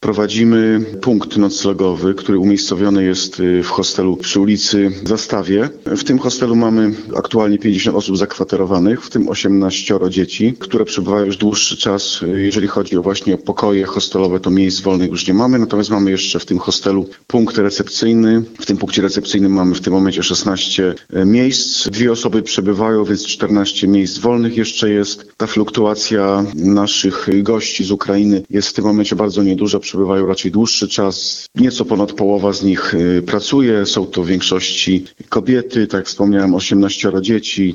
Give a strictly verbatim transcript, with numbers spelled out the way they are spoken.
Prowadzimy punkt noclegowy, który umiejscowiony jest w hostelu przy ulicy Zastawie. W tym hostelu mamy aktualnie pięćdziesiąt osób zakwaterowanych, w tym osiemnaście dzieci, które przebywają już dłuższy czas. Jeżeli chodzi o właśnie o pokoje hostelowe, to miejsc wolnych już nie mamy, natomiast mamy jeszcze w tym hostelu punkt recepcyjny. W tym punkcie recepcyjnym mamy w tym momencie szesnaście miejsc. Dwie osoby przebywają, więc czternaście miejsc wolnych jeszcze jest. Ta fluktuacja naszych gości z Ukrainy jest w tym momencie bardzo nieduża, przebywają raczej dłuższy czas. Nieco ponad połowa z nich pracuje, są to w większości kobiety, tak jak wspomniałem, osiemnaście dzieci.